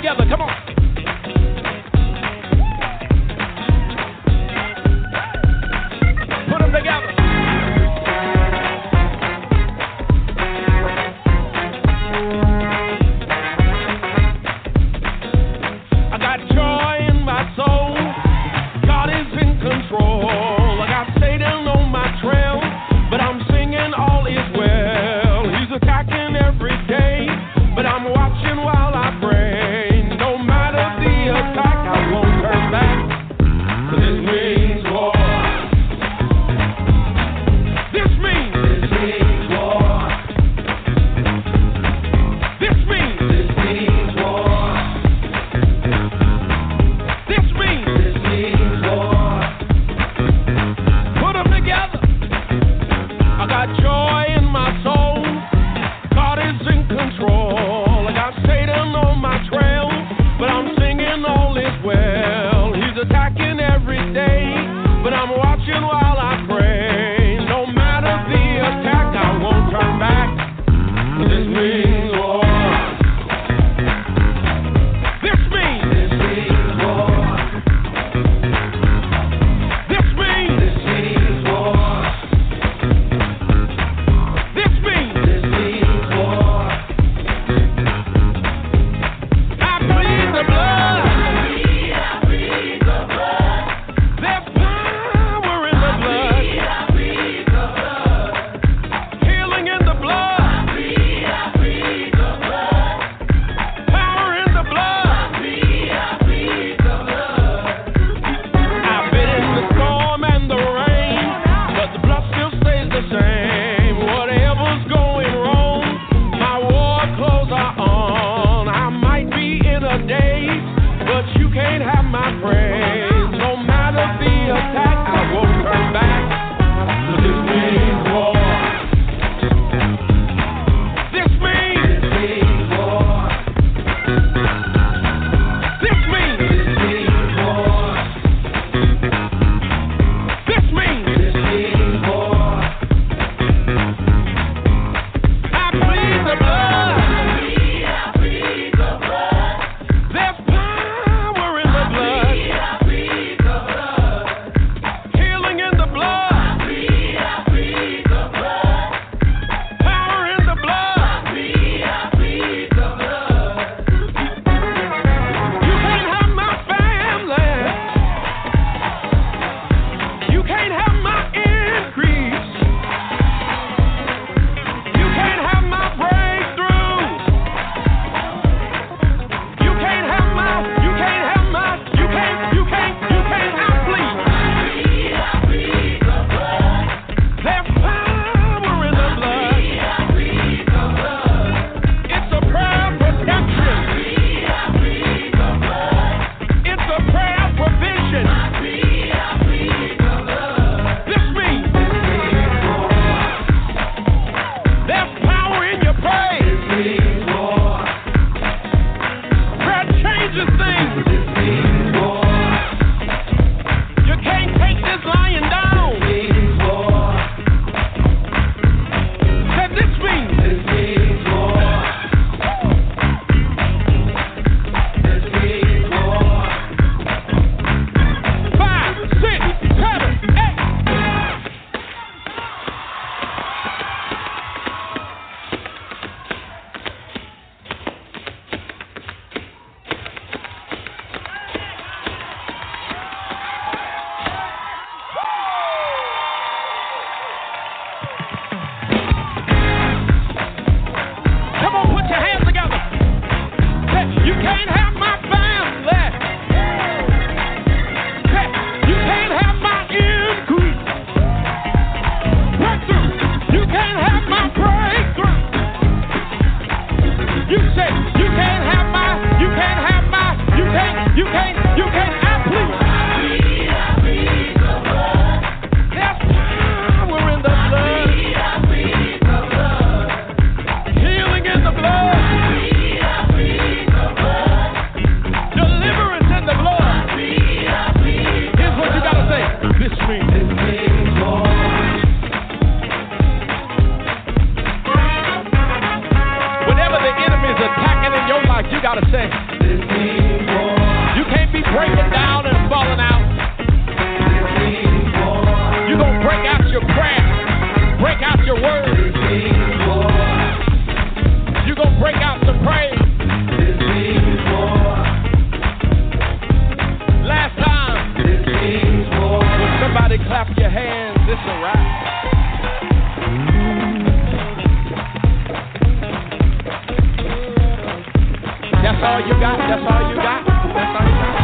together. Come on. Put them together. I got joy in my soul. God is in control. I got Satan on my trail, but I'm singing all is well. He's attacking every day, but I'm watching while I pray. No matter You can't be breaking down and falling out. You're going to break out your prayer, break out your word. You're going to break out some praise. Last time, when somebody clap your hands, it's a wrap. That's all you got. That's all you got. That's all you got.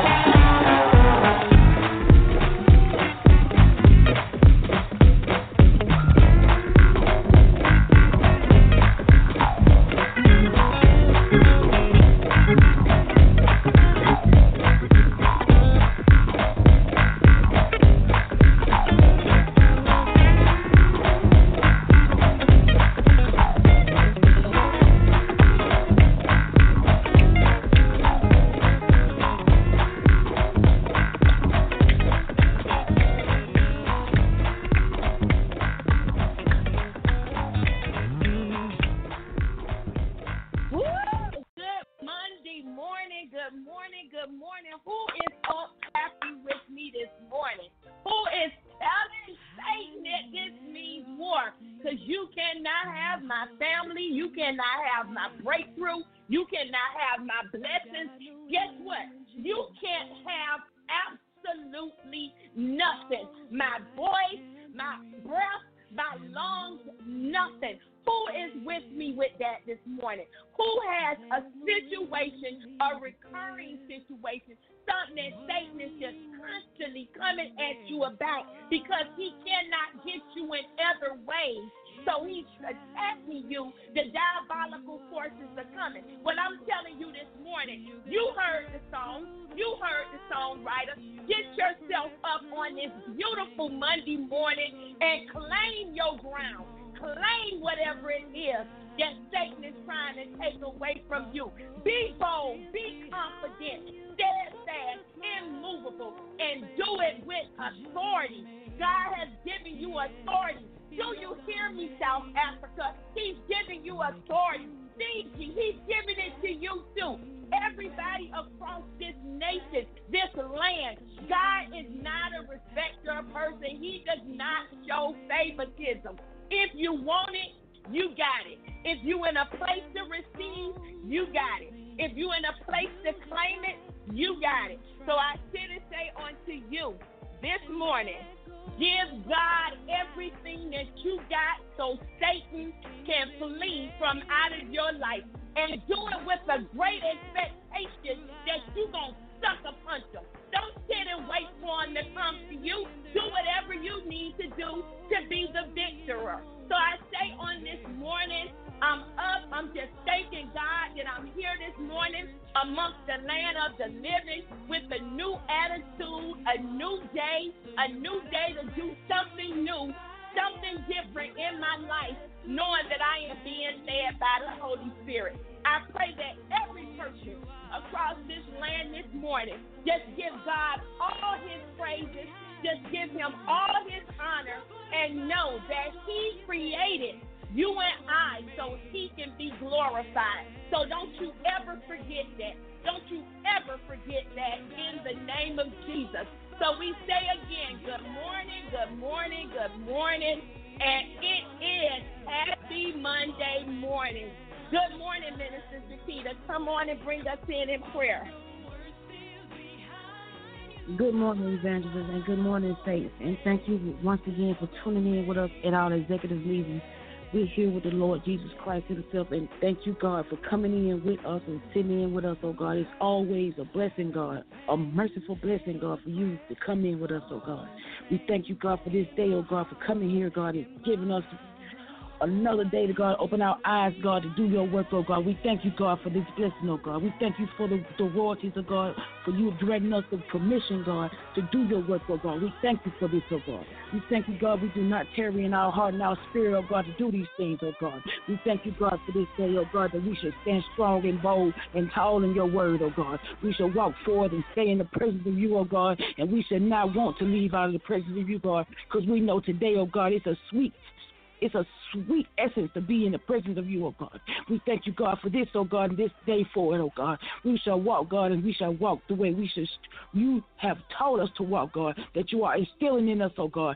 Good morning, evangelists, and good morning, saints. And thank you once again for tuning in with us at our executive meeting. We're here with the Lord Jesus Christ himself, and thank you, God, for coming in with us and sitting in with us, oh God. It's always a blessing, God, a merciful blessing, God, for you to come in with us, oh God. We thank you, God, for this day, oh God, for coming here, God, and giving us another day to, God, open our eyes, God, to do your work, oh God. We thank you, God, for this blessing, oh God. We thank you for the royalties, oh God, for you granting us the permission, God, to do your work, oh God. We thank you for this, oh God. We thank you, God, we do not tarry in our heart and our spirit, oh God, to do these things, oh God. We thank you, God, for this day, oh God, that we should stand strong and bold and tall in your word, oh God. We shall walk forward and stay in the presence of you, oh God, and we should not want to leave out of the presence of you, God, because we know today, oh God, it's a sweet essence to be in the presence of you, oh God. We thank you, God, for this, oh God, and this day forward, oh God. We shall walk, God, and we shall walk the way you have taught us to walk, God, that you are instilling in us, oh God,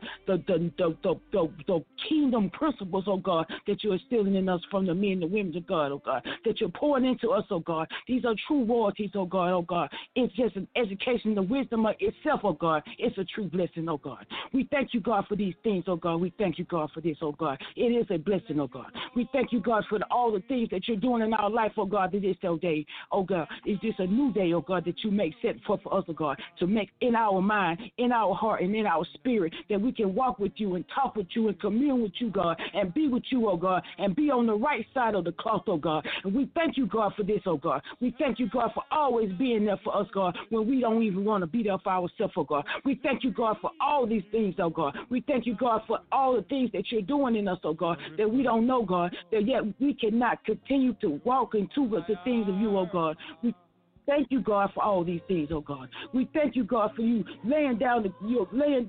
the kingdom principles, oh God, that you're instilling in us from the men and the women of God, oh God, that you're pouring into us, oh God. These are true royalties, oh God, oh God. It's just an education, the wisdom of itself, oh God. It's a true blessing, oh God. We thank you, God, for these things, oh God. We thank you, God, for this, oh God. It is a blessing, oh God. We thank you, God, for all the things that you're doing in our life, oh God, this day, oh God. It's just a new day, oh God, that you make set for us, oh God, to make in our mind, in our heart, and in our spirit, that we can walk with you and talk with you and commune with you, God, and be with you, oh God, and be on the right side of the cloth, oh God. And we thank you, God, for this, oh God. We thank you, God, for always being there for us, God, when we don't even want to be there for ourselves, oh God. We thank you, God, for all these things, oh God. We thank you, God, for all the things that you're doing in us, oh God, that we don't know, God, that yet we cannot continue to walk into the things of you, oh God. We thank you, God, for all these things, oh God. We thank you, God, for you laying down your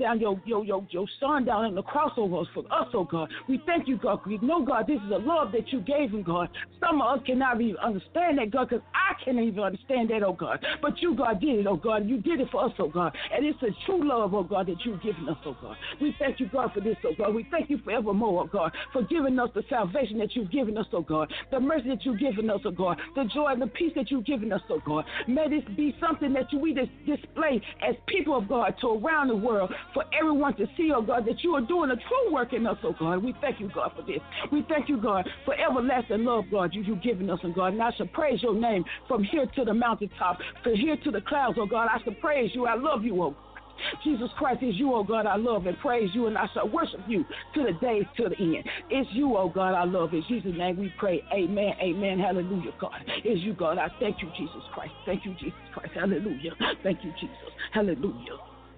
son down on the cross over us for us, oh God. We thank you, God, because you know, God, this is a love that you gave him, God. Some of us cannot even understand that, God, because I can't even understand that, oh God. But you, God, did it, oh God. You did it for us, oh God. And it's a true love, oh God, that you've given us, oh God. We thank you, God, for this, oh God. We thank you forevermore, oh God, for giving us the salvation that you've given us, oh God. The mercy that you've given us, oh God. The joy and the peace that you've given us, oh God. May this be something that we display as people of God to around the world for everyone to see, oh God, that you are doing a true work in us, oh God. We thank you, God, for this. We thank you, God, for everlasting love, God, you've given us, oh God. And I shall praise your name from here to the mountaintop, from here to the clouds, oh God. I shall praise you. I love you, oh God. Jesus Christ is you, oh God, I love and praise you, and I shall worship you to the day, to the end. It's you, oh God, I love. In Jesus' name we pray. Amen, amen, hallelujah, God. It's you, God. I thank you, Jesus Christ. Thank you, Jesus Christ. Hallelujah. Thank you, Jesus. Hallelujah.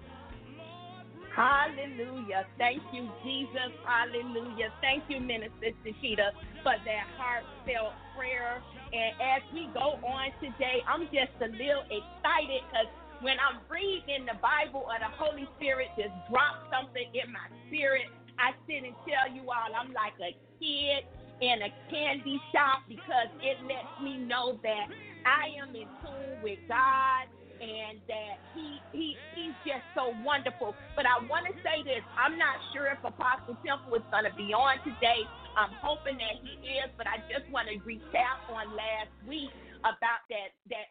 Hallelujah. Thank you, Jesus. Hallelujah. Thank you, Minister Tashita, for that heartfelt prayer. And as we go on today, I'm just a little excited because when I'm reading the Bible or the Holy Spirit just drops something in my spirit, I sit and tell you all I'm like a kid in a candy shop because it lets me know that I am in tune with God and that he's just so wonderful. But I want to say this. I'm not sure if Apostle Temple is going to be on today. I'm hoping that he is, but I just want to recap on last week about that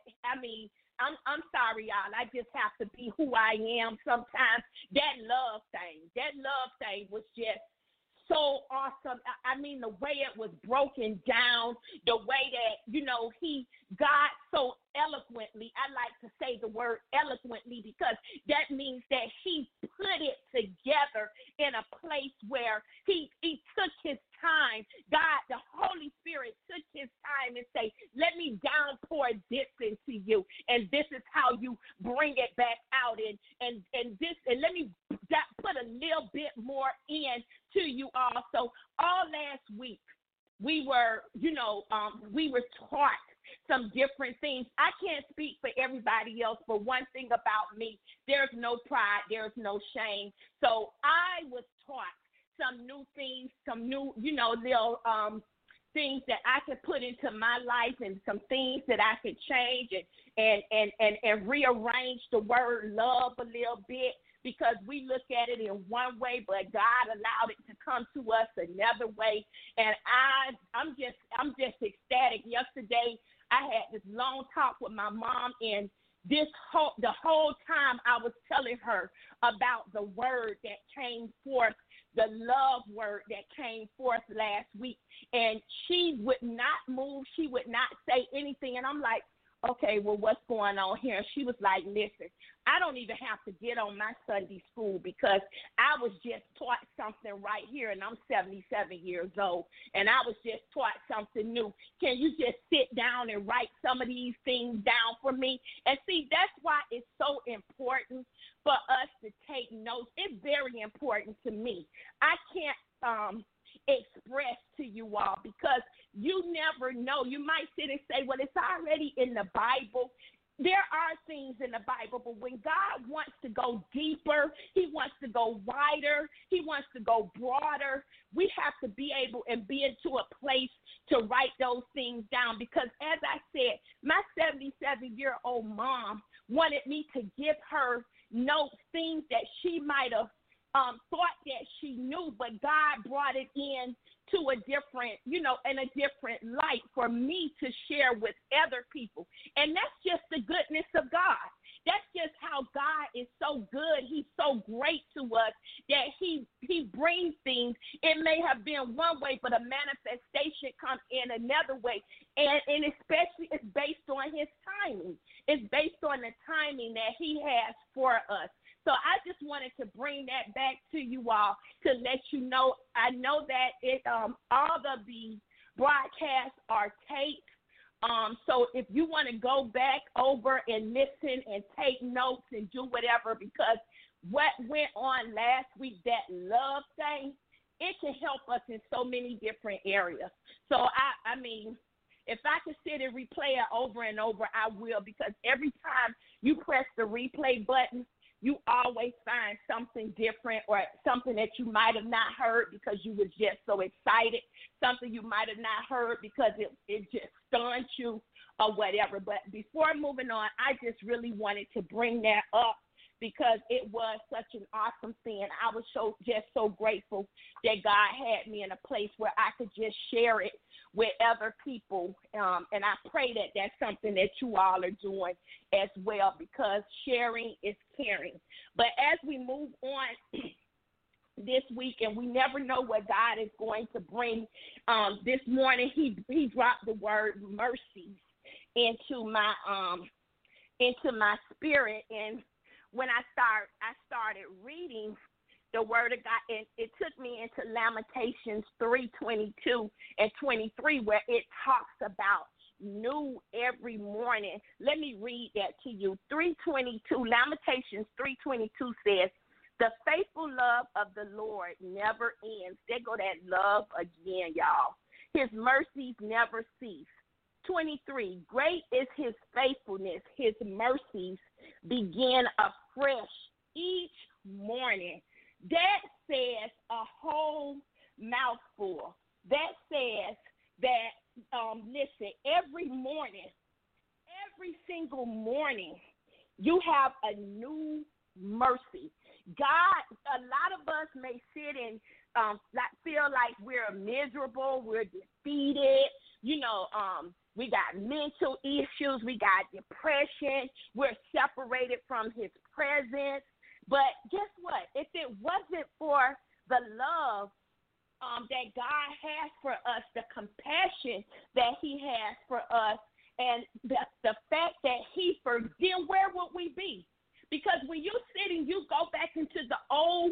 I'm sorry, y'all. I just have to be who I am sometimes. That love thing was just so awesome. I mean, the way it was broken down, the way that, God so eloquently, I like to say the word eloquently because that means that he put it together in a place where he took his time. God, the Holy Spirit took his time and say, let me downpour this into you, and this is how you bring it back out, and let me put a little bit more in to you all. So all last week we were taught some different things. I can't speak for everybody else, but one thing about me, there's no pride, there's no shame. So I was taught some new things, some new, little things that I could put into my life and some things that I could change and rearrange the word love a little bit, because we look at it in one way, but God allowed it to come to us another way. And I'm just ecstatic. Yesterday, I had this long talk with my mom, and the whole time I was telling her about the word that came forth, the love word that came forth last week. And she would not move. She would not say anything. And I'm like, okay, well, what's going on here? And she was like, listen, I don't even have to get on my Sunday school because I was just taught something right here, and I'm 77 years old, and I was just taught something new. Can you just sit down and write some of these things down for me? And see, that's why it's so important for us to take notes. It's very important to me. I can't express to you all because you never know. You might sit and say, well, it's already in the Bible. there are things in the Bible, but when God wants to go deeper, he wants to go wider, he wants to go broader, we have to be able and be into a place to write those things down. Because as I said, my 77-year-old mom wanted me to give her notes, things that she might have thought that she knew, but God brought it in to a different, in a different light for me to share with other people. And that's just the goodness of God. That's just how God is so good. He's so great to us that he brings things. It may have been one way, but a manifestation comes in another way. And especially it's based on his timing. It's based on the timing that he has for us. So I just wanted to bring that back to you all to let you know. I know that all of the broadcasts are taped. So if you want to go back over and listen and take notes and do whatever, because what went on last week, that love thing, it can help us in so many different areas. So, I mean, if I could sit and replay it over and over, I will, because every time you press the replay button, you always find something different or something that you might have not heard because you was just so excited, something you might have not heard because it just stunned you or whatever. But before moving on, I just really wanted to bring that up because it was such an awesome thing. I was just so grateful that God had me in a place where I could just share it with other people, and I pray that that's something that you all are doing as well, because sharing is caring. But as we move on this week, and we never know what God is going to bring, this morning he dropped the word mercy into my spirit, and when I started reading the word of God, and it took me into Lamentations 3:22 and 23, where it talks about new every morning. Let me read that to you. 3:22, Lamentations 3:22 says, "The faithful love of the Lord never ends." There go that love again, y'all. "His mercies never cease." 23, "Great is his faithfulness. His mercies begin afresh each morning." That says a whole mouthful. That says that, listen, every morning, every single morning, you have a new mercy. God, a lot of us may sit and feel like we're miserable, we're defeated, we got mental issues, we got depression, we're separated from his presence. But guess what? If it wasn't for the love that God has for us, the compassion that he has for us, and the fact that he forgives, where would we be? Because when you sit and you go back into the old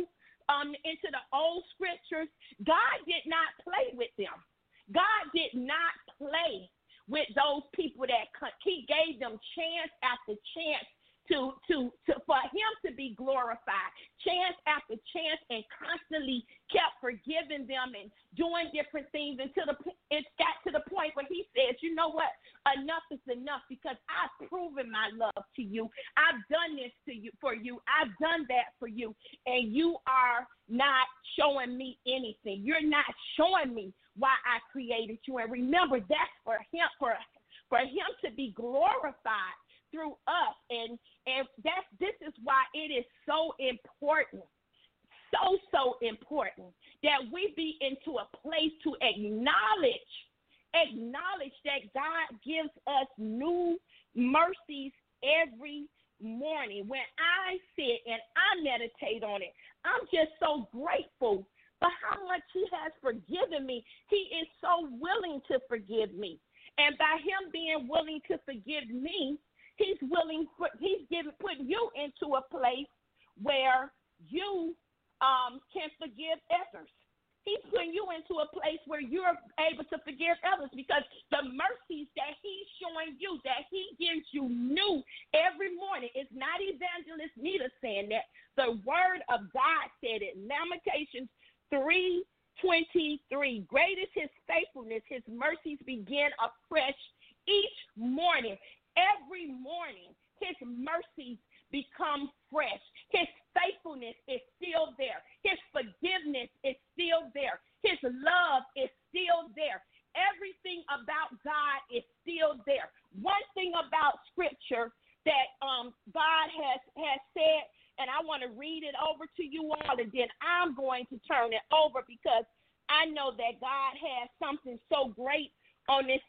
scriptures, God did not play with them. God did not play with those people that he gave them chance after chance to for him to be glorified, chance after chance, and constantly kept forgiving them and doing different things until it got to the point where he says, you know what, enough is enough, because I've proven my love to you. I've done this for you. I've done that for you, and you are not showing me anything. You're not showing me why I created you. And remember, that's for him to be glorified through us, and this is why it is so important, so important that we be into a place to acknowledge that God gives us new mercies every morning. When I sit and I meditate on it, I'm just so grateful for how much he has forgiven me. He is so willing to forgive me, and by him being willing to forgive me, he's putting you into a place where you can forgive others. He's putting you into a place where you're able to forgive others, because the mercies that he's showing you, that he gives you new every morning, it's not Evangelist Nita saying that. The word of God said it. Lamentations 3:23. Great is his faithfulness. His mercies begin afresh each morning. Every morning, his mercies become fresh. His faithfulness is still there. His forgiveness is still there. His love is still there. Everything about God is still there. One thing about Scripture that God has said, and I want to read it over to you all, and then I'm going to turn it over because I know that God has something so great on this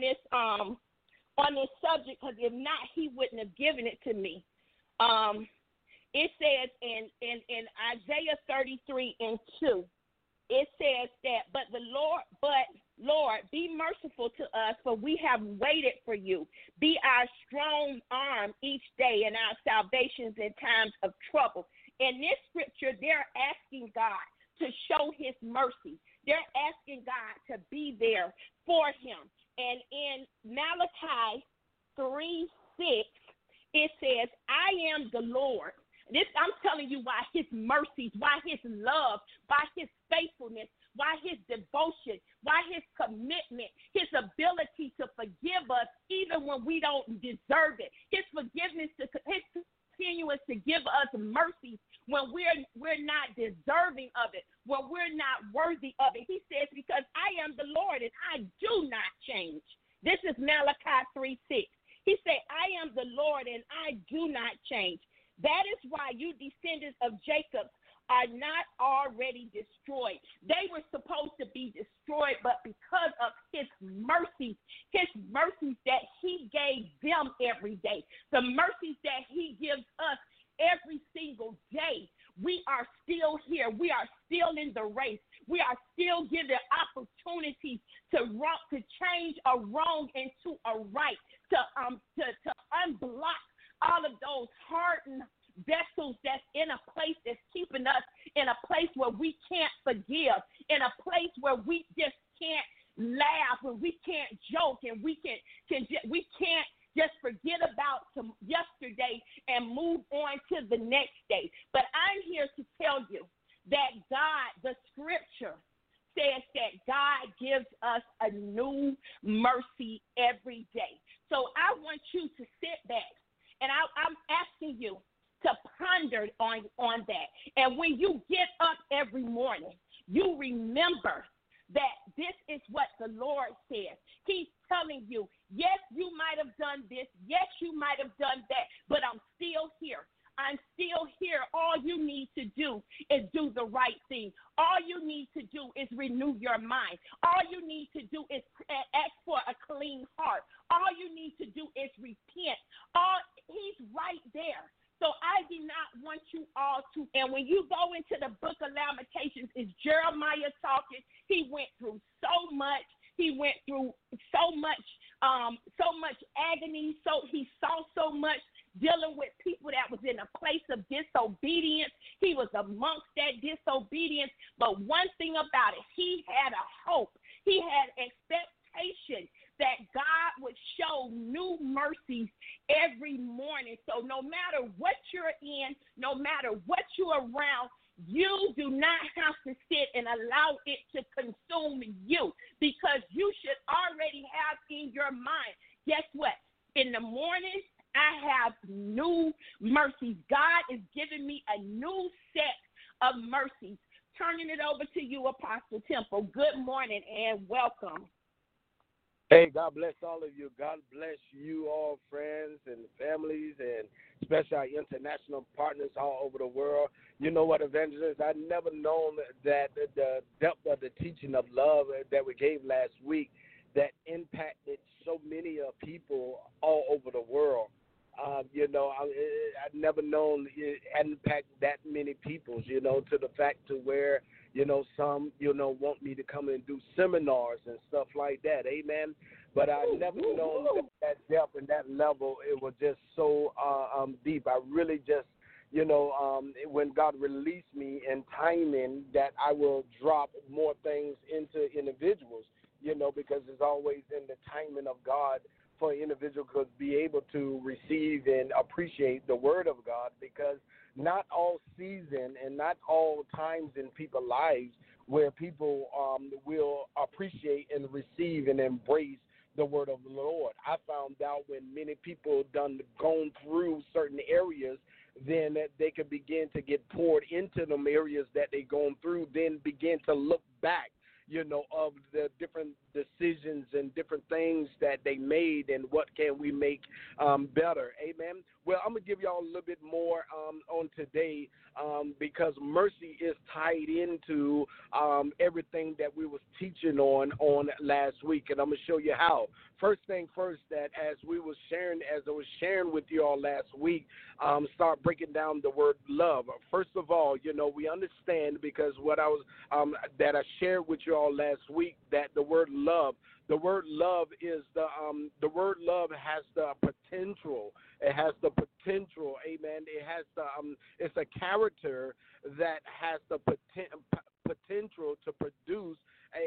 subject, because if not, he wouldn't have given it to me. It says in Isaiah 33:2, it says that, but Lord, be merciful to us, for we have waited for you. Be our strong arm each day and our salvations in times of trouble. In this scripture, they're asking God to show his mercy. They're asking God to be there for him. And in Malachi 3:6, it says, I am the Lord. I'm telling you why his mercies, why his love, why his faithfulness, why his devotion, why his commitment, his ability to forgive us even when we don't deserve it, his forgiveness, his continuous to give us mercy when we're not deserving of it, when we're not worthy of it. He says, because I am the Lord and I do not change. This is Malachi 3:6. He said, I am the Lord and I do not change. That is why you descendants of Jacob are not already destroyed. They were supposed to be destroyed, but because of his mercies that he gave them every day, the mercies that he gives us every single day, we are still here. We are still in the race. We are still given opportunities to change a wrong into a right, to unblock all of those hardened vessels that's in a place that's keeping us in a place where we can't forgive, in a place where we just can't laugh, and we can't joke, and we can't just forget about yesterday and move on to the next day. But I'm here to tell you that God, the scripture says that God gives us a new mercy every day. So I want you to sit back, and I'm asking you to ponder on that. And when you get up every morning, you remember that this is what the Lord says. He's telling you, yes, you might have done this. Yes, you might have done that, but I'm still here. I'm still here. All you need to do is do the right thing. All you need to do is renew your mind. All you need to do is ask for a clean heart. All you need to do is repent. He's right there. So I do not want you all to, and when you go into the book of Lamentations, it's Jeremiah talking. He went through so much. He went through so much agony. So he saw so much, dealing with people that was in a place of disobedience. He was amongst that disobedience. But one thing about it, he had a hope. He had expectation that God would show new mercies every morning. So no matter what you're in, no matter what you're around, you do not have to sit and allow it to consume you, because you should already have in your mind, guess what? In the morning, I have new mercies. God is giving me a new set of mercies. Turning it over to you, Apostle Temple. Good morning and welcome. Hey, God bless all of you. God bless you all, friends and families, and especially our international partners all over the world. You know what, Evangelist, I'd never known that the depth of the teaching of love that we gave last week that impacted so many people all over the world. I'd never known it impacted that many people, to the fact to where, some, want me to come and do seminars and stuff like that. Amen. But I never known that depth and that level. It was just so deep. I really just, when God released me in timing, that I will drop more things into individuals, because it's always in the timing of God for an individual to be able to receive and appreciate the word of God, because not all season and not all times in people's lives where people will appreciate and receive and embrace the word of the Lord. I found out when many people done gone through certain areas, then they could begin to get poured into them areas that they gone through, then begin to look back, of the different decisions and different things that they made and what can we make better. Amen. Well, I'm going to give y'all a little bit more on today because mercy is tied into everything that we was teaching on last week, and I'm going to show you how. First thing first, that as I was sharing with you all last week, start breaking down the word love. First of all, we understand because what I was that I shared with you all last week, that the word love is the word love has the potential. It has the potential. Amen. It has it's a character that has the potential to produce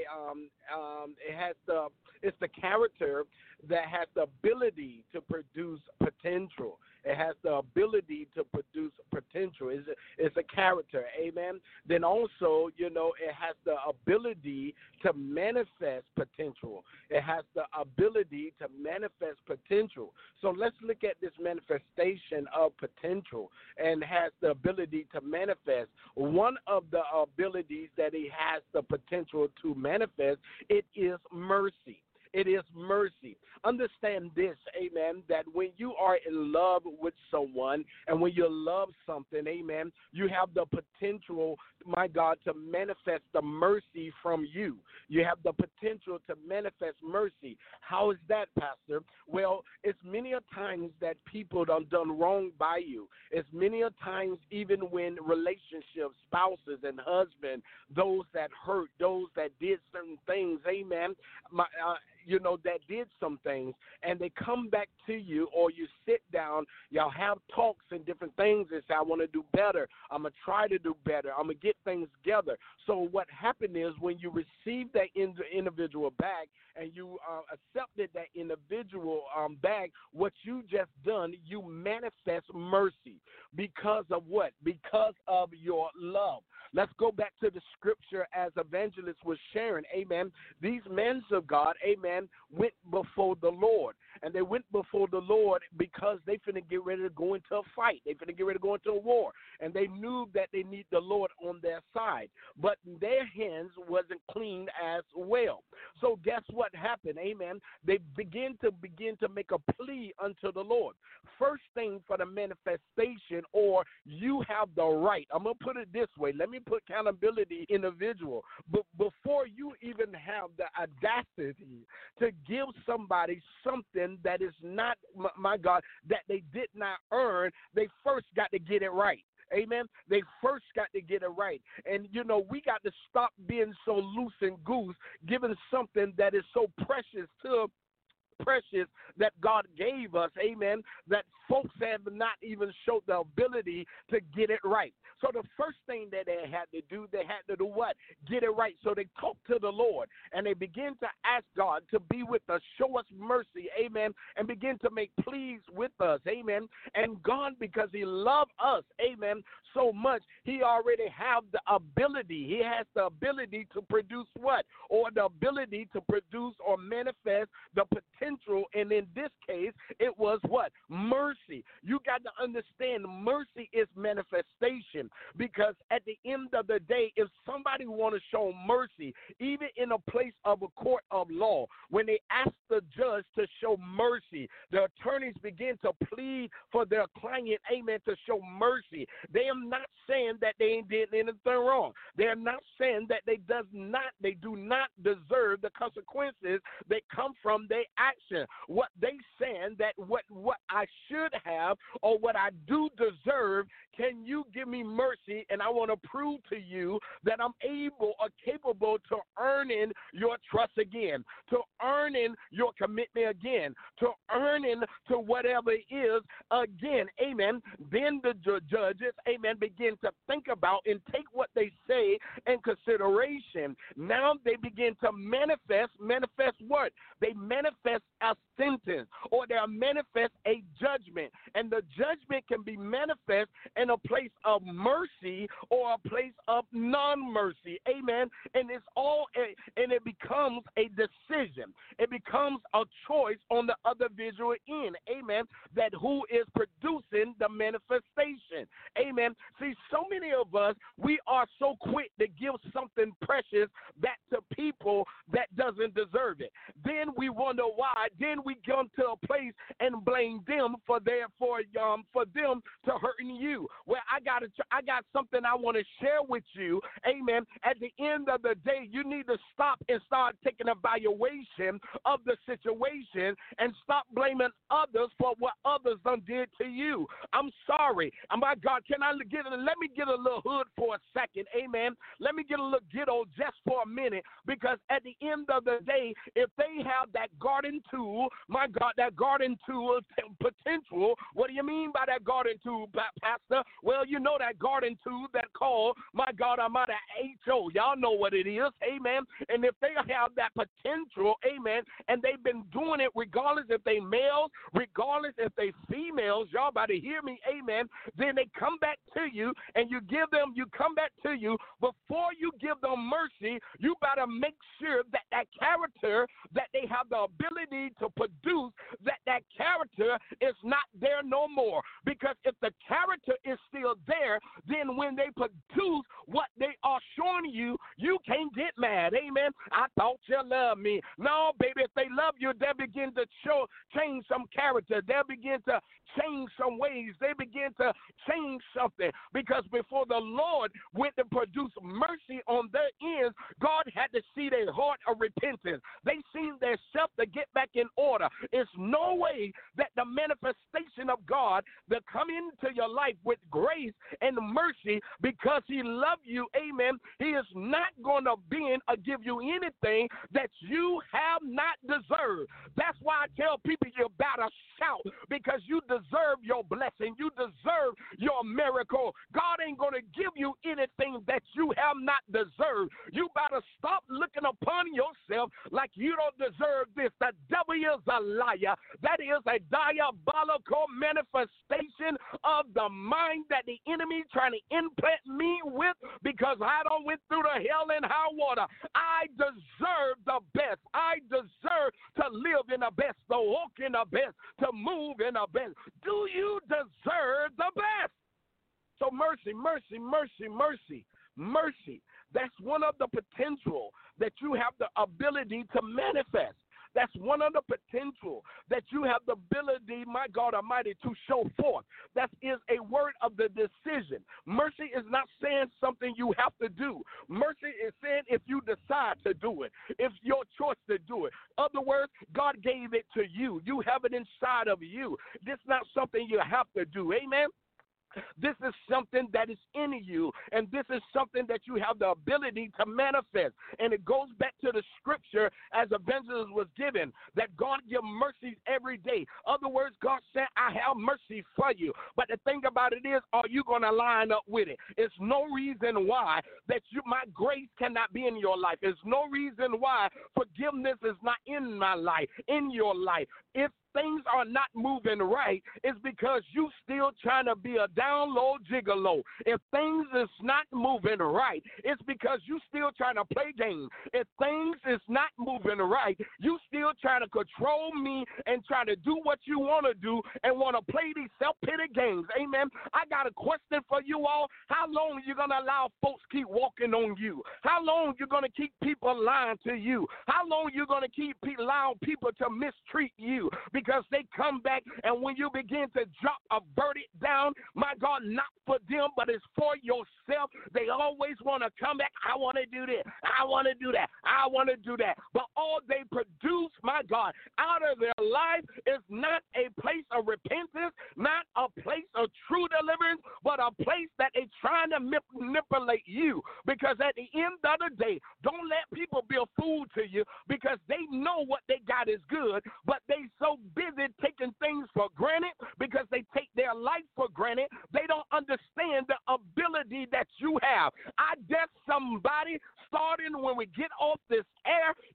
it's the character that has the ability to produce potential. It has the ability to produce potential. It's a character. Amen. Then also, it has the ability to manifest potential. It has the ability to manifest potential. So let's look at this manifestation of potential and has the ability to manifest. One of the abilities that it has the potential to manifest, it is mercy. It is mercy. Understand this, amen, that when you are in love with someone and when you love something, amen, you have the potential, my God, to manifest the mercy from you. You have the potential to manifest mercy. How is that, Pastor? Well, it's many a times that people done wrong by you. It's many a times even when relationships, spouses and husband, those that hurt, those that did certain things, amen, that did some things, and they come back to you, or you sit down, y'all have talks and different things and say, I want to do better. I'm going to try to do better. I'm going to get things together. So what happened is when you receive that individual back and you accepted that individual back, what you just done, you manifest mercy. Because of what? Because of your love. Let's go back to the scripture as Evangelist was sharing. Amen. These men of God, amen, went before the Lord. And they went before the Lord because they finna get ready to go into a fight. They finna get ready to go into a war. And they knew that they need the Lord on their side. But their hands wasn't clean as well. So guess what happened? Amen. They begin to make a plea unto the Lord. First thing for the manifestation, or you have the right. I'm going to put it this way. Let me put accountability individual. But before you even have the audacity to give somebody something that is not, my God, that they did not earn, they first got to get it right. Amen. They first got to get it right. And, we got to stop being so loose and goose, giving something that is so precious that God gave us, amen, that folks have not even showed the ability to get it right. So the first thing that they had to do what? Get it right. So they talked to the Lord, and they begin to ask God to be with us, show us mercy, amen, and begin to make pleas with us, amen. And God, because he loved us, amen, so much, he already have the ability. He has the ability to produce what? Or the ability to produce or manifest the potential, and in this case, it was what? Mercy. You got to understand, mercy is manifestation, because at the end of the day, if somebody want to show mercy, even in a place of a court of law, when they ask the judge to show mercy, the attorneys begin to plead for their client, amen, to show mercy. They are not saying that they ain't did anything wrong. They are not saying that they do not deserve the consequences that come from their action. What they saying that what I should have or what I do deserve, can you give me mercy? And I want to prove to you that I'm able or capable to earning your trust again, to earning your commitment again, to earning to whatever it is again. Amen. Then the judges, amen, begin to think about and take what they say in consideration. Now they begin to manifest what? They manifest a sentence, or they'll manifest a judgment. And the judgment can be manifest in a place of mercy or a place of non-mercy. Amen. And it becomes a decision. It becomes a choice on the other visual end. Amen. That who is producing the manifestation. Amen. See, so many of us, we are so quick to give something precious back to people that doesn't deserve it. Then we wonder why. Then we come to a place and blame them for them to hurting you. Well, I got something I want to share with you. Amen. At the end of the day, you need to stop and start taking evaluation of the situation and stop blaming others for what others done did to you. I'm sorry. Oh my God, let me get a little hood for a second. Amen. Let me get a little ghetto just for a minute, because at the end of the day, if they have that garden tool, my God, that garden tool potential. What do you mean by that garden tool, Pastor? Well, you know that garden tool that called, my God, I'm out of HO. Y'all know what it is. Amen. And if they have that potential, amen, and they've been doing it regardless if they males, regardless if they females, y'all about to hear me, amen, then they come back to you and you come back to you. Before you give them mercy, you better make sure that character that they have the ability to produce, that character is not there no more. Because if the character is still there, then when they produce what they are showing you, you can't get mad. Amen. I thought you loved me. No, baby, if they love you, they'll begin to change some character. They'll begin to change some ways. They begin to change something. Because before the Lord went to produce mercy on their ends, God had to see their heart of repentance. They seen their self to get back in order. It's no way that the manifestation of God that come into your life with grace and mercy because he loved you, amen, he is not going to bend or give you anything that you have not deserved. That's why I tell people you better shout, because you deserve your blessing. You deserve your miracle. God ain't going to give you anything that you have not deserved. You better stop looking upon yourself like you don't deserve this. The devil is a liar. That is a diabolical manifestation of the mind that the enemy trying to implant me with, because I don't went through the hell and high water. I deserve the best. I deserve to live in the best, to walk in the best, to move in the best. Do you deserve the best? So mercy, mercy, mercy, mercy, mercy. That's one of the potential that you have the ability to manifest. That's one of the potential that you have the ability, my God Almighty, to show forth. That is a word of the decision. Mercy is not saying something you have to do. Mercy is saying if you decide to do it, if your choice to do it. In other words, God gave it to you. You have it inside of you. This is not something you have to do. Amen. This is something that is in you, and this is something that you have the ability to manifest. And it goes back to the scripture as evangelist was given, that God give mercies every day. In other words, God said, I have mercy for you. But the thing about it is, are you going to line up with it? It's no reason why that my grace cannot be in your life. There's no reason why forgiveness is not in my life, in your life. If things are not moving right, it's because you still trying to be a down low gigolo. If things is not moving right, it's because you still trying to play games. If things is not moving right, you still trying to control me and trying to do what you want to do and want to play these self-pity games. Amen. I got a question for you all. How long are you going to allow folks keep walking on you? How long you going to keep people lying to you? How long you going to keep allowing people to mistreat you? Because they come back, and when you begin to drop a verdict down, my God, not for them, but it's for yourself, they always want to come back. I want to do this. I want to do that. I want to do that. But all they produce, my God, out of their life is not a place of repentance, not a place of true deliverance, but a place that they're trying to manipulate you. Because at the end of the day, don't let people be a fool to you, because they know what they got is good, but they so busy taking things for granted because they take their life for granted. They don't understand the ability that you have. I dare somebody, starting when we get off this air, you begin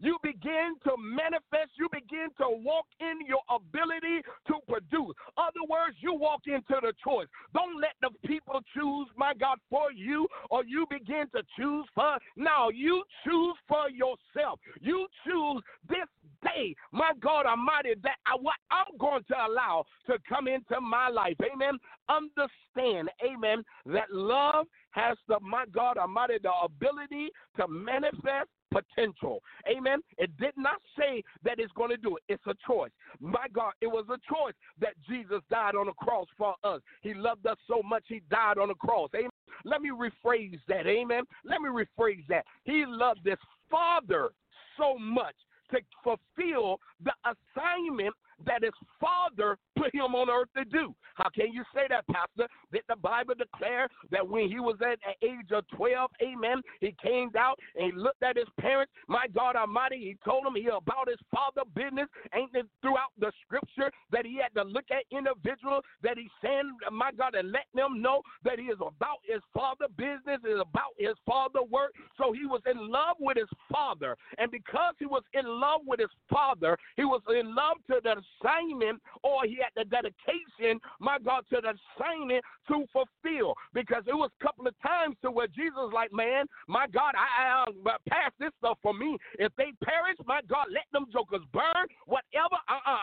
begin to manifest. You begin to walk in your ability to produce. Other words, you walk into the choice. Don't let the people choose, my God, for you, or you begin to choose for. No, you choose for yourself. You choose this day, my God Almighty, that what I'm going to allow to come into my life. Amen. Understand, amen, that love has the, my God Almighty, the ability to manifest potential. Amen. It did not say that it's going to do it. It's a choice. My God, it was a choice that Jesus died on the cross for us. He loved us so much, he died on the cross. Amen. Let me rephrase that. Amen. Let me rephrase that. He loved his Father so much to fulfill the assignment that his Father put him on earth to do. How can you say that, Pastor? Did the Bible declare that when he was at the age of 12, amen, he came out and he looked at his parents, my God Almighty, he told them about his Father business. Ain't it throughout the scripture that he had to look at individuals that he sent, my God, and let them know that he is about his Father business, is about his Father work. So he was in love with his Father. And because he was in love with his Father, he was in love to the assignment, or he had the dedication, my God, to the assignment to fulfill. Because it was a couple of times to where Jesus was like, man, my God, I pass this stuff for me. If they perish, my God, let them jokers burn, whatever.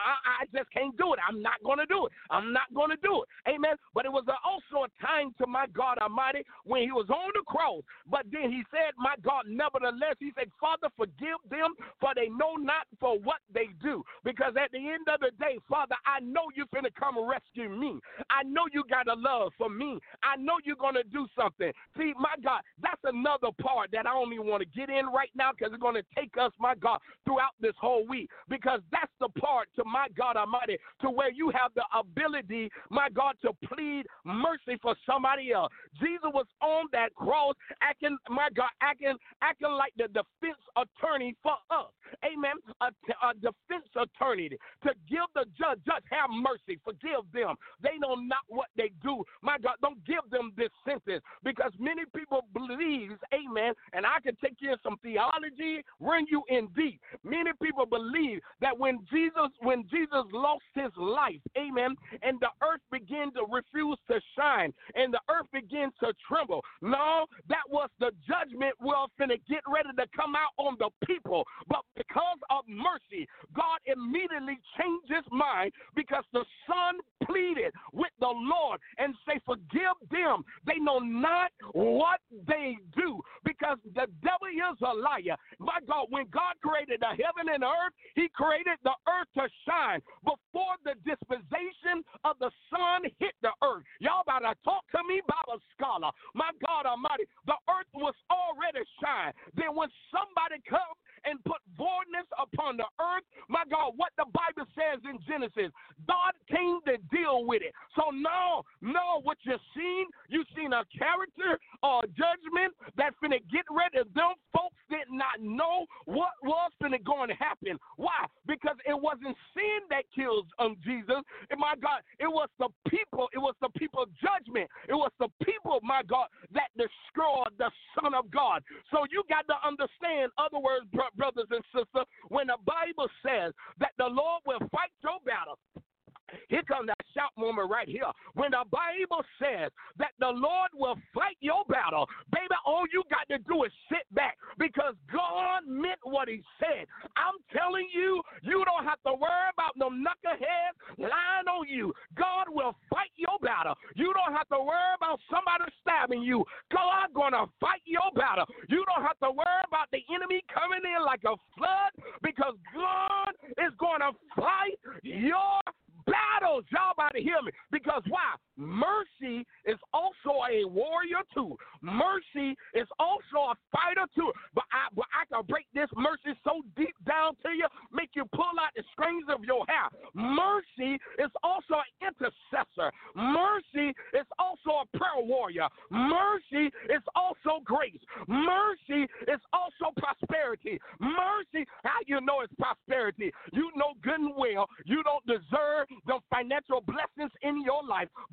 I just can't do it. I'm not going to do it. I'm not going to do it. Amen. But it was also a time to my God Almighty when he was on the cross. But then he said, my God, nevertheless, he said, Father, forgive them, for they know not for what they do. Because at the end of the day, Father, I know you're going to come and rescue me. I know you got a love for me. I know you're going to do something. See, my God, that's another part that I don't even want to get in right now, because it's going to take us, my God, throughout this whole week. Because that's the part, to my God Almighty, to where you have the ability, my God, to plead mercy for somebody else. Jesus was on that cross acting, my God, acting like the defense attorney for us. Amen. A defense attorney to give the judge, have mercy, forgive them. They know not what they do. My God, don't give them this sentence, because many people believe, amen, and I can take you in some theology, bring you in deep. Many people believe that when Jesus lost his life, amen, and the earth began to refuse to shine, and the earth began to tremble. No, that was the judgment was finna get ready to come out on the people. But because of mercy, God immediately changed his mind, because the Son pleaded with the Lord and say, forgive them. They know not what they do, because the devil is a liar. My God, when God created the heaven and earth, he created the earth to shine before the dispensation of the sun hit the earth. Y'all about to talk to me, Bible scholar. My God Almighty, the earth was already shine. Then when somebody comes and put voidness upon the earth, my God, what the Bible says in Genesis, God came to deal with it. So now, what you've seen a character or judgment that's finna get rid of them. Folks did not know what was finna going to happen. Why? Because it wasn't sin that kills Jesus. And my God, it was the people judgment. It was the people, my God, that destroyed the Son of God. So you got to understand, other words, brothers and sisters, when the Bible says that the Lord will fight your battle. Here comes that shout moment right here. When the Bible says that the Lord will fight your battle, baby, all you got to do is sit back, because God meant what he said. I'm telling you, you don't have to worry about no knuckleheads lying on you. God will fight your battle. You don't have to worry about somebody stabbing you. God gonna fight your battle. You don't have to worry about the enemy coming in like a flood, because God is gonna fight your battles. Y'all about to hear me. Because why? Mercy is also a warrior too. Mercy is also a fighter too. But I can break this mercy so deep down to you, make you pull out the strings of your hair. Mercy is also an intercessor. Mercy is also a prayer warrior. Mercy is also grace. Mercy is also prosperity. Mercy, how you know it's prosperity? You know good and well you don't deserve the financial blessings in your life, but because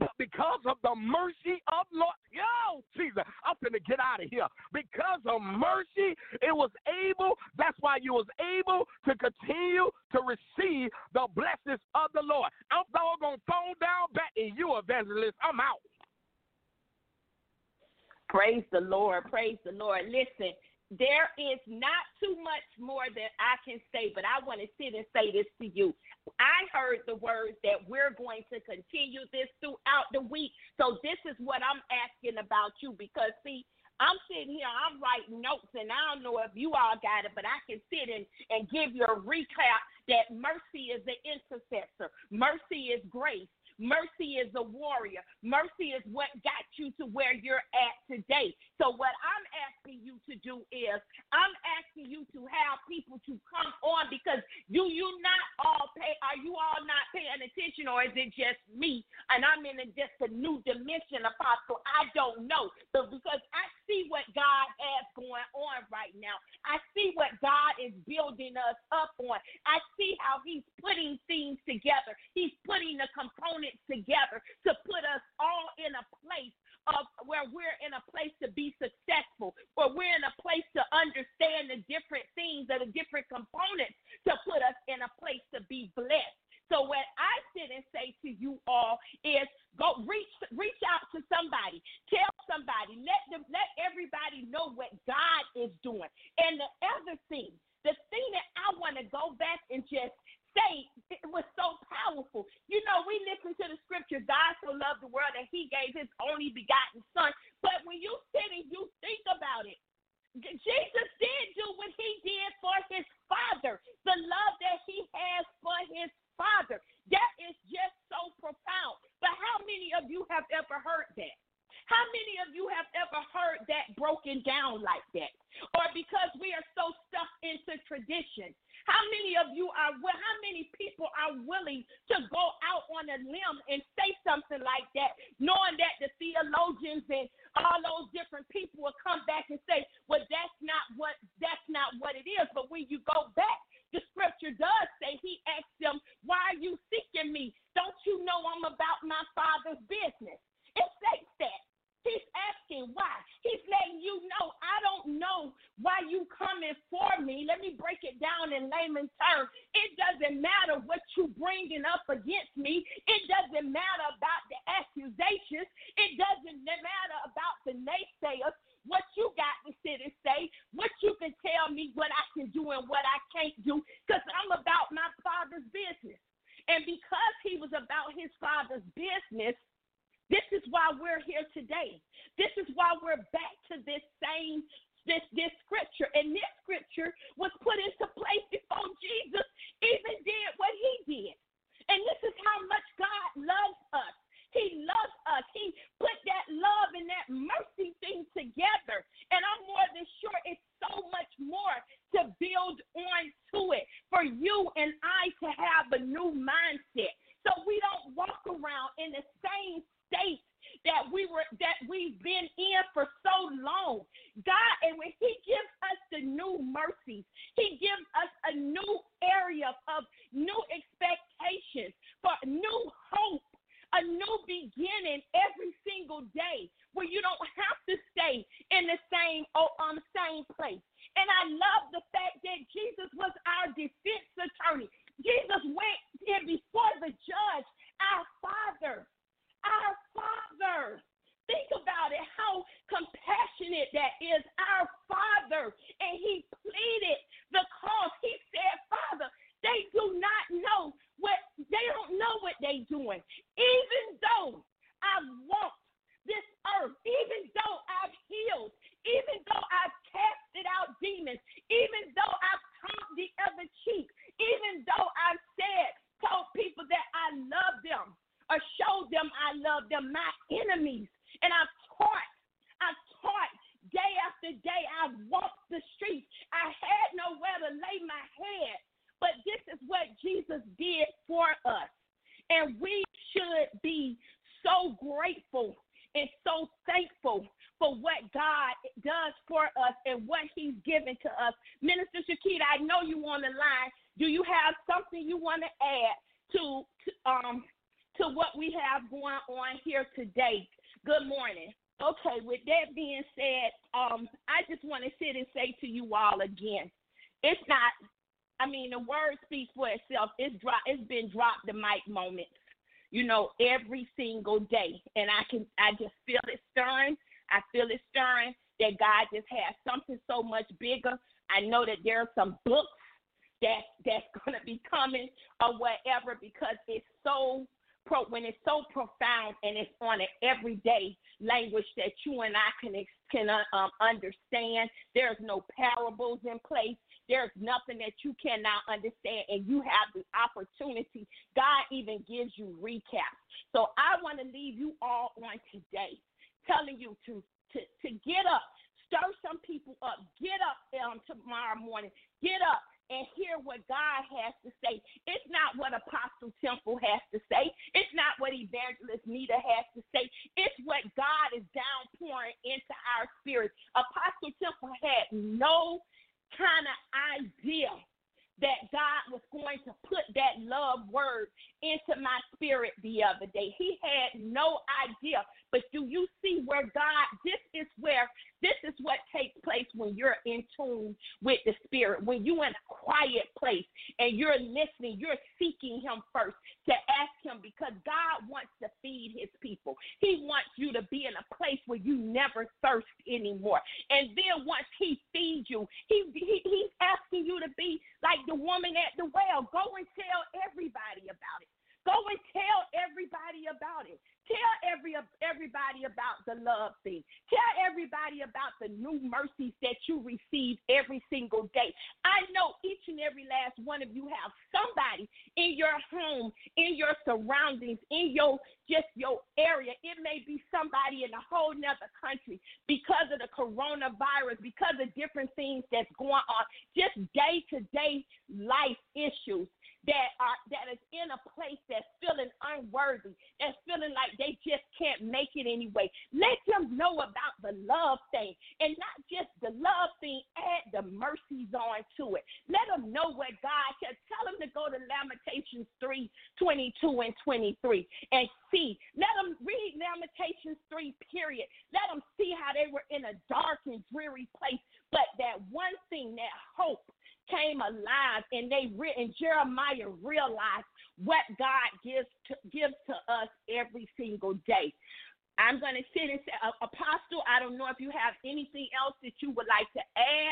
because of the mercy of Lord. Yo, Jesus, I'm finna get out of here. Because of mercy, that's why you was able to continue to receive the blessings of the Lord. I'm going to phone down back in you, evangelist. I'm out. Praise the Lord. Praise the Lord. Listen, there is not too much more that I can say, but I want to sit and say this to you. I heard the words that we're going to continue this throughout the week. So this is what I'm asking about you, because, see, I'm sitting here, I'm writing notes, and I don't know if you all got it, but I can sit and give you a recap that mercy is the intercessor. Mercy is grace. Mercy is a warrior. Mercy is what got you to where you're at today. So what I'm asking you to do is I'm asking you to have people to come on, because are you all not paying attention, or is it just me and I'm in just a new dimension, Apostle? I don't know. But because I see what God has going on right now. I see what God is building us up on. I see how he's putting things together. He's putting the components together to put us all in a place of where we're in a place to be successful, where we're in a place to understand the different things that are different components to put us in a place to be blessed. So what I sit and say to you all is go reach out to somebody, tell somebody, let everybody know what God is doing. And the other thing, the thing that I want to go back and just say, it was so powerful. You know, we listen to the scripture, God so loved the world that he gave his only begotten son. But when you sit and you think about it, Jesus did do what he did for his Father, the love that he has for his Father. That is just so profound. But how many of you have ever heard that? How many of you have ever heard that broken down like that? Or because we are so stuck into tradition, how many people are willing to go out on a limb and say something like that, knowing that the theologians and all those different people will come back and say, well, that's not what it is. But when you go back, the scripture does say, he asked them, why are you seeking me? Don't you know I'm about my Father's business? It states that. He's asking why. He's letting you know, I don't know why you coming for me. Let me break it down in layman's terms. It doesn't matter what you bringing up against me. It doesn't matter about the accusations. It doesn't matter about the naysayers. What you got to sit and say, what you can tell me what I can do and what I can't do, because I'm about my Father's business. And because he was about his Father's business, this is why we're here today. This is why we're back to this scripture. And this scripture was put into place before Jesus even did what he did. And this is how much God loves us. He loves us. He put that love and that mercy thing together. And I'm more than sure it's so much more to build on to it for you and I to have a new mindset. So we don't walk around in the same state that we've been in for so long. God, and when he gives us the new mercies, he gives us a new area of new expectations for new hope, a new beginning every single day, where you don't have to stay in the same place. And I love the fact that Jesus was our defense attorney. Jesus went in before the judge, our Father. Our Father. Think about it, how compassionate that is, our Father. And he pleaded the cause. He said, Father, they don't know what they're doing. Even though I've walked this earth, even though I've healed, even though I've casted out demons, even though I've turned the other cheek, even though I've told people that I love them, or showed them I love them, my enemies. And I've taught day after day. I've walked the streets. I had nowhere to lay my head. But this is what Jesus did for us. And we should be so grateful and so thankful for what God does for us and what he's given to us. Minister Shakita, I know you on the line. Do you have something you want to add to to what we have going on here today. Good morning. Okay, with that being said, I just want to sit and say to you all again, it's not, the word speaks for itself. It's been drop the mic moments, every single day. And I just feel it stirring. I feel it stirring that God just has something so much bigger. I know that there are some books that's going to be coming or whatever, because it's so when it's so profound and it's on an everyday language that you and I can understand. There's no parables in place. There's nothing that you cannot understand, and you have the opportunity. God even gives you recaps. So I want to leave you all on today, telling you to get up, stir some people up, get up tomorrow morning, get up and hear what God has to say. It's not what Apostle Temple has to say. It's not what Evangelist Nita has to say. It's what God is downpouring into our spirit. Apostle Temple had no kind of idea that God was going to put that love word into my spirit the other day. He had no idea. But do you see where God, this is what takes place when you're in tune with the spirit, when you're in a quiet place and you're listening, you're seeking him first to ask him, because God wants to feed his people. He wants you to be in a place where you never thirst anymore. And then once he feeds you, he's asking you to be like the woman at the well. Go and tell everybody about it. Go and tell everybody about it. Tell everybody about the love thing. Tell everybody about the new mercies that you receive every single day. I know each and every last one of you have somebody in your home, in your surroundings, in your area. It may be somebody in a whole nother country because of the coronavirus, because of different things that's going on, just day-to-day life issues that is in a place that's feeling unworthy, that's feeling like they just can't make it anyway. Let them know about the love thing, and not just the love thing, add the mercies on to it. Let them know what God said. Tell them to go to Lamentations 3:22 and 23 and see. Let them read Lamentations 3, period. Let them see how they were in a dark and dreary place, but that one thing, that hope, came alive, and Jeremiah realized what God gives to us every single day. I'm going to sit and say, Apostle, I don't know if you have anything else that you would like to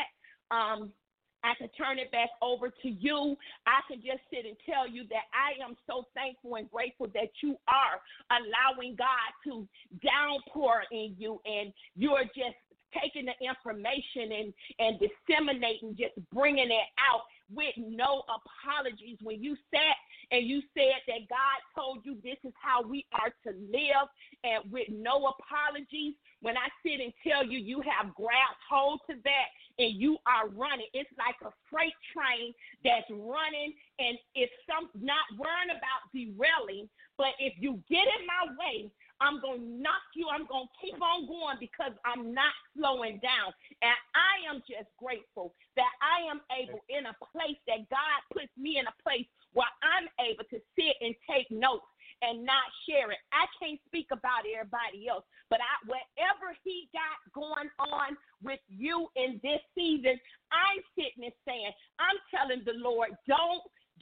add. I can turn it back over to you. I can just sit and tell you that I am so thankful and grateful that you are allowing God to downpour in you, and you're just taking the information and disseminating, just bringing it out with no apologies. When you sat and you said that God told you this is how we are to live, and with no apologies, when I sit and tell you, you have grasped hold to that and you are running. It's like a freight train that's running, and it's not worrying about derailing, but if you get in my way, I'm going to knock you. I'm going to keep on going because I'm not slowing down. And I am just grateful that I am able, in a place that God puts me in a place where I'm able to sit and take notes and not share it. I can't speak about everybody else, but whatever he got going on with you in this season, I'm sitting and saying, I'm telling the Lord, don't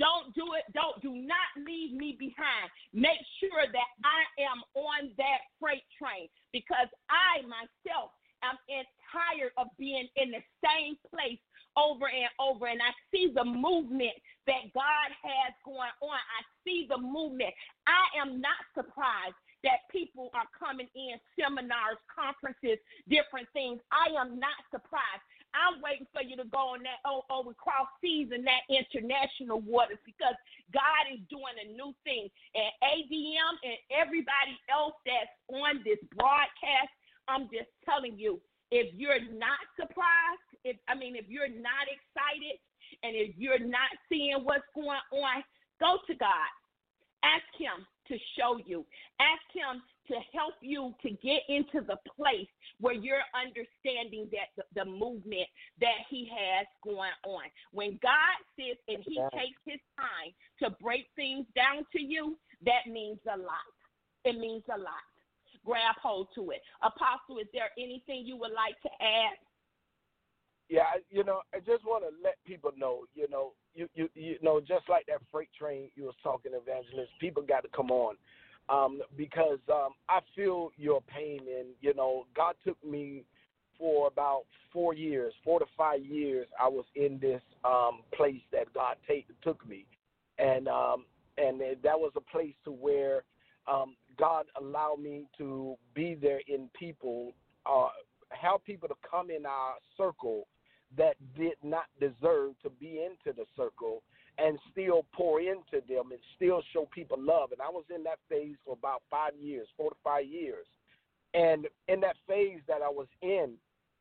do it. Do not leave me behind. Make sure that I am on that freight train, because I myself am tired of being in the same place over and over. And I see the movement that God has going on. I see the movement. I am not surprised that people are coming in, seminars, conferences, different things. I am not surprised. I'm waiting for you to go on that over cross seas and that international waters, because God is doing a new thing. And ADM and everybody else that's on this broadcast, I'm just telling you, if you're not surprised, if you're not excited, and if you're not seeing what's going on, go to God. Ask him to show you. Ask him to help you to get into the place where you're understanding that the movement that he has going on. When God sits and he takes his time to break things down to you, that means a lot. It means a lot. Grab hold to it. Apostle, is there anything you would like to add? Yeah, I just want to let people know, you know, just like that freight train you was talking, Evangelist, people got to come on, because I feel your pain, and God took me for about 4 to 5 years. I was in this place that God took me, and that was a place to where God allowed me to be there in people, help people to come in our circle that did not deserve to be into the circle, and still pour into them and still show people love. And I was in that phase for about 4 to 5 years. And in that phase that I was in,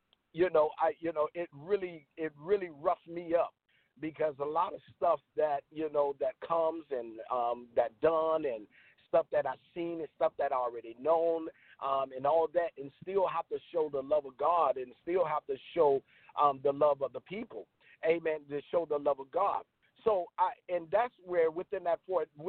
it really roughed me up, because a lot of stuff that comes and that done, and stuff that I've seen and stuff that I already known, and all that, and still have to show the love of God, and still have to show the love of the people. Amen. To show the love of God. So and that's where within that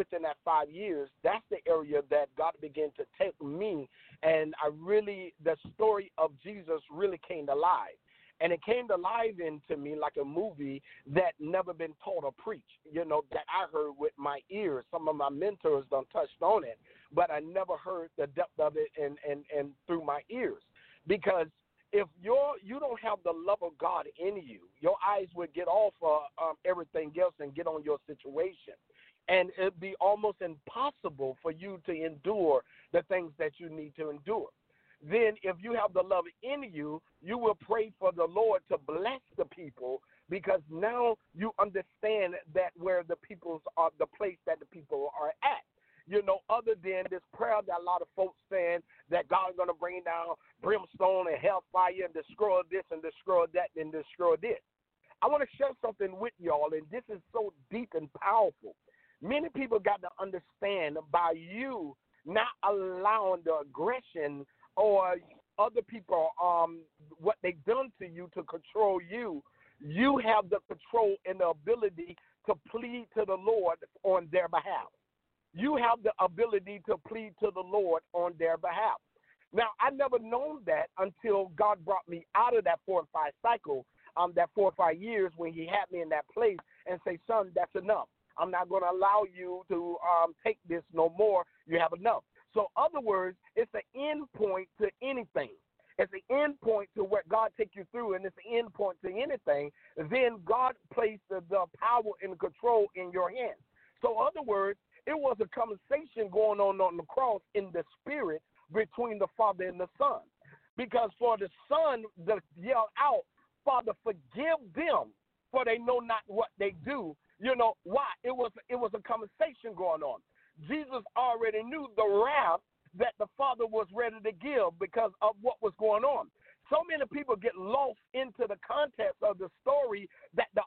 5 years, that's the area that God began to take me, and the story of Jesus really came to life. And it came to life into me like a movie that never been taught or preached, that I heard with my ears. Some of my mentors done touched on it, but I never heard the depth of it and through my ears. Because if you don't have the love of God in you, your eyes would get off everything else and get on your situation. And it'd be almost impossible for you to endure the things that you need to endure. Then if you have the love in you, you will pray for the Lord to bless the people, because now you understand that where the peoples are, the place that the people are at. Other than this prayer that a lot of folks saying that God is going to bring down brimstone and hellfire and destroy this and destroy that and destroy this. I want to share something with y'all, and this is so deep and powerful. Many people got to understand, by you not allowing the aggression or other people, what they've done to you to control you, you have the control and the ability to plead to the Lord on their behalf. You have the ability to plead to the Lord on their behalf. Now, I never known that until God brought me out of that 4 and 5 cycle, that 4 or 5 years, when he had me in that place and say, son, that's enough. I'm not going to allow you to take this no more. You have enough. So, other words, it's the end point to anything. It's the end point to what God take you through, and it's the end point to anything. Then God placed the power and control in your hands. So, other words, it was a conversation going on the cross in the spirit between the Father and the Son. Because for the Son to yell out, Father, forgive them, for they know not what they do. Why? It was a conversation going on. Jesus already knew the wrath that the Father was ready to give because of what was going on. So many people get lost into the context of the story that the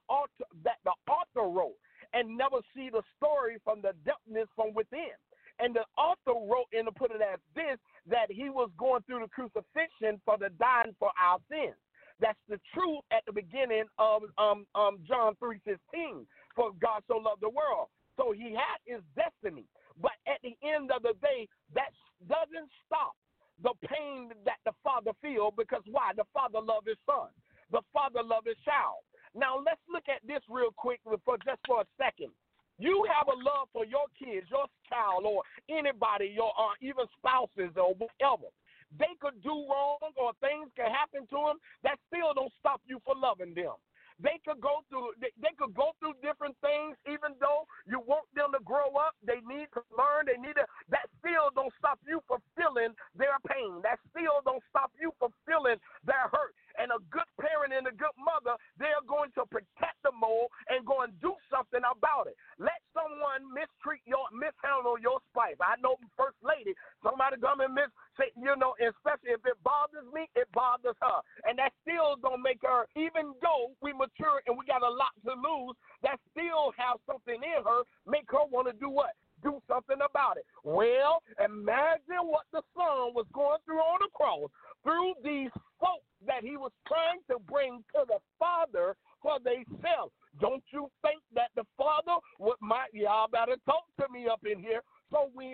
author wrote, and never see the story from the depthness from within. And the author wrote and put it as this, that he was going through the crucifixion for the dying for our sins. That's the truth at the beginning of John 3:16. For God so loved the world. So he had his destiny. But at the end of the day, that doesn't stop the pain that the Father feels, because why? The Father loved his Son. The Father loved his child. Now, let's look at this real quick for a second. You have a love for your kids, your child, or anybody, your even spouses or whatever. They could do wrong, or things can happen to them. That still don't stop you from loving them. They could go through different things, even though you want them to grow up. They need to learn. That still don't stop you from feeling their pain. That still don't stop you from feeling their hurt. And a good parent and a good mother, they're going to protect the mole and go and do something about it. Let someone mishandle your spouse. I know First Lady, somebody come and especially if it bothers me, it bothers her. And that still don't make her, even though we mature and we got a lot to lose, that still have something in her, make her want to do what? Do something about it. Well, imagine what the Son was going through on the cross, through these folks that he was trying to bring to the Father for themselves. Don't you think that the Father y'all better talk to me up in here. So when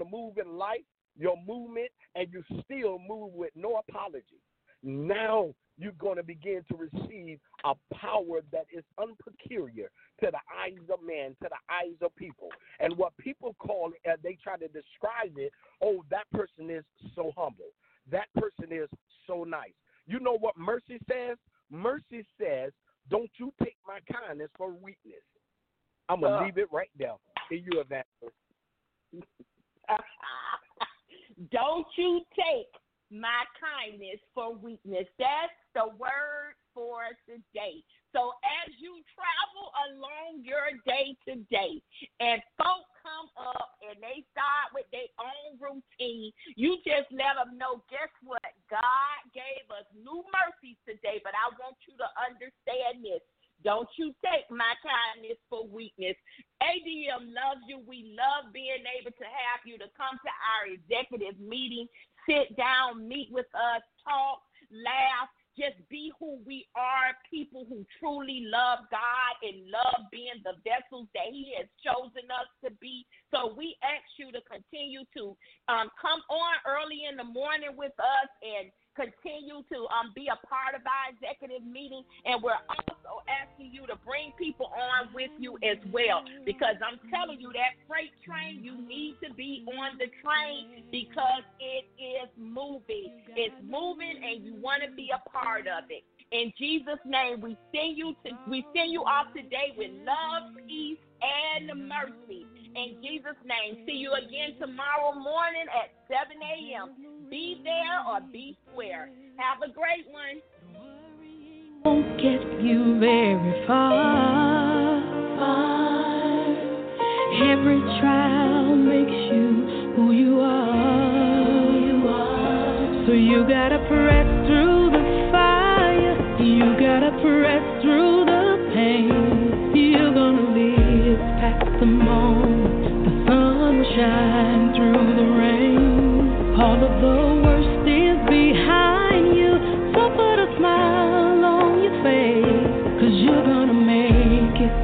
move in life, your movement, and you still move with no apology. Now you're going to begin to receive a power that is unpeculiar to the eyes of man, to the eyes of people. And what people call it, they try to describe it, oh, that person is so humble. That person is so nice. You know what mercy says? Mercy says, don't you take my kindness for weakness. I'm going to leave it right there. Here you, Evangelist. Don't you take my kindness for weakness. That's the word for today. So as you travel along your day to day and folk come up and they start with their own routine, you just let them know, guess what? God gave us new mercies today, but I want you to understand this. Don't you take my kindness for weakness. ADM loves you. We love being able to have you to come to our executive meeting, sit down, meet with us, talk, laugh, just be who we are, people who truly love God and love being the vessels that he has chosen us to be. So we ask you to continue to come on early in the morning with us and continue to be a part of our executive meeting. And we're also asking you to bring people on with you as well, because I'm telling you, that freight train, you need to be on the train because it is moving. It's moving and you want to be a part of it. In Jesus' name, we send you off today with love, peace, and mercy. In Jesus' name, see you again tomorrow morning at 7 a.m. Be there or be square. Have a great one. Won't get you very far. Every trial makes you who you are. So you gotta press through the fire. You gotta press through the pain. You're gonna live past the moment. The sun will shine through the rain. All of the worst is behind you. So put a smile on your face, 'cause you're gonna make it.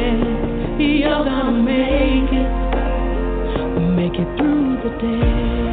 Yeah, you're gonna make it. Make it through the day.